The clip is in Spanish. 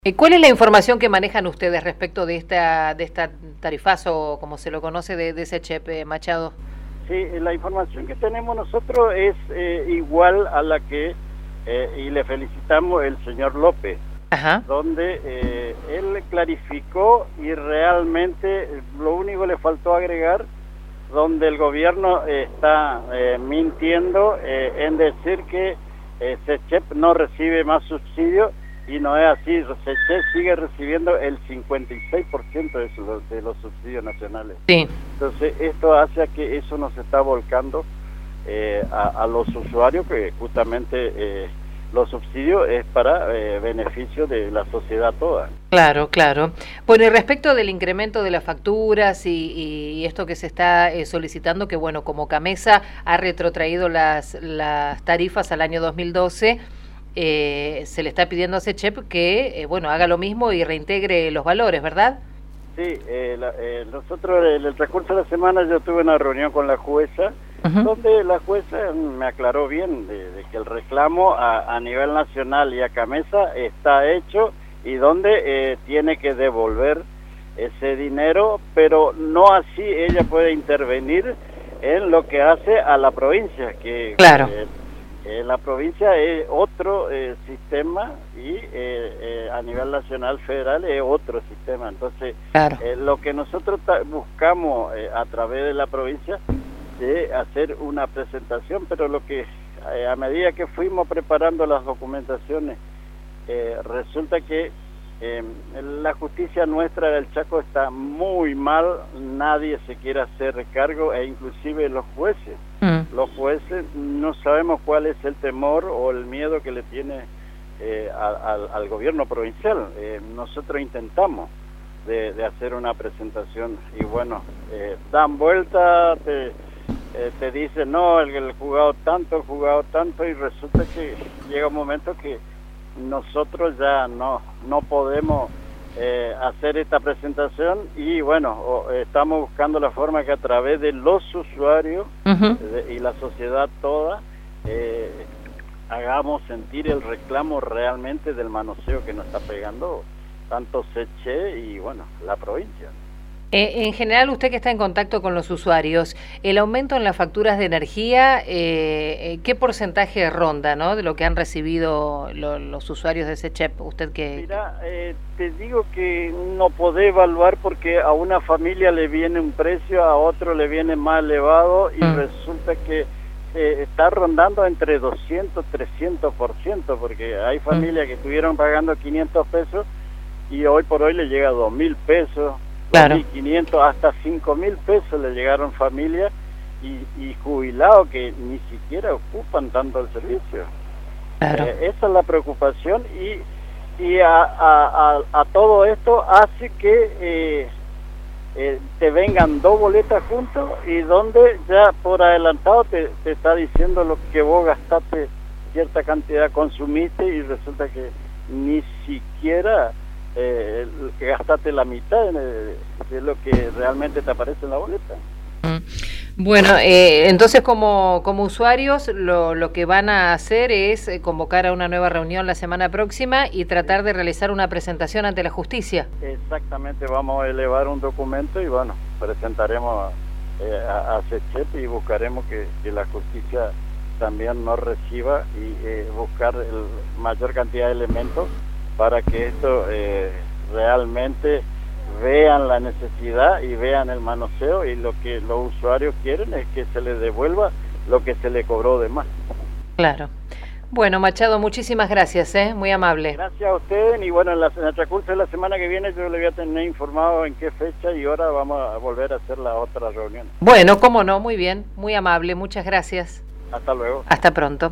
¿Cuál es la información que manejan ustedes respecto de esta tarifazo, como se lo conoce, de SECHEP, Machado? Sí, la información que tenemos nosotros es igual a la que, y le felicitamos, el señor López, Ajá. donde él clarificó y realmente lo único le faltó agregar, donde el gobierno está mintiendo en decir que SECHEP no recibe más subsidios. Y no es así, SECHEP sigue recibiendo el 56% de los subsidios nacionales. Sí. Entonces esto hace a que eso nos está volcando a los usuarios, que justamente los subsidios es para beneficio de la sociedad toda. Claro, claro. Bueno, y respecto del incremento de las facturas y esto que se está solicitando, que bueno, como CAMESA ha retrotraído las tarifas al año 2012, se le está pidiendo a SECHEP que bueno, haga lo mismo y reintegre los valores, ¿verdad? Sí, nosotros en el transcurso de la semana yo tuve una reunión con la jueza, donde la jueza me aclaró bien de que el reclamo a nivel nacional y a CAMESA está hecho y donde tiene que devolver ese dinero, pero no así ella puede intervenir en lo que hace a la provincia, que claro. La provincia es otro sistema y a nivel nacional, federal, es otro sistema. Entonces, claro. Lo que nosotros buscamos a través de la provincia es hacer una presentación, pero lo que a medida que fuimos preparando las documentaciones, resulta que la justicia nuestra del Chaco está muy mal, nadie se quiere hacer cargo, e inclusive los jueces. Los jueces no sabemos cuál es el temor o el miedo que le tiene al gobierno provincial. Nosotros intentamos de hacer una presentación y bueno, dan vuelta, te dicen no, el jugado tanto y resulta que llega un momento que nosotros ya no podemos hacer esta presentación y bueno, estamos buscando la forma que a través de los usuarios y la sociedad toda hagamos sentir el reclamo realmente del manoseo que nos está pegando tanto SECHEP y bueno, la provincia. En general, usted que está en contacto con los usuarios, el aumento en las facturas de energía, ¿qué porcentaje ronda, ¿no?, de lo que han recibido los usuarios de SECHEP? Usted que... Mira, te digo que no podés evaluar porque a una familia le viene un precio, a otro le viene más elevado y resulta que está rondando entre 200, 300%, porque hay familias que estuvieron pagando 500 pesos y hoy por hoy le llega a 2.000 pesos. Claro. 2.500 hasta 5.000 pesos le llegaron familias y jubilados que ni siquiera ocupan tanto el servicio. Claro. Esa es la preocupación y a todo esto hace que te vengan dos boletas juntos y donde ya por adelantado te está diciendo lo que vos gastaste, cierta cantidad consumiste y resulta que ni siquiera que gastaste la mitad de lo que realmente te aparece en la boleta. Bueno, entonces como usuarios lo que van a hacer es convocar a una nueva reunión la semana próxima y tratar de realizar una presentación ante la justicia. Exactamente, vamos a elevar un documento y bueno, presentaremos a SECHEP y buscaremos que la justicia también nos reciba y buscar mayor cantidad de elementos para que esto realmente vean la necesidad y vean el manoseo, y lo que los usuarios quieren es que se les devuelva lo que se le cobró de más. Claro. Bueno, Machado, muchísimas gracias, muy amable. Gracias a ustedes y bueno, en el transcurso de la semana que viene yo le voy a tener informado en qué fecha y hora vamos a volver a hacer la otra reunión. Bueno, cómo no, muy bien, muy amable, muchas gracias. Hasta luego. Hasta pronto.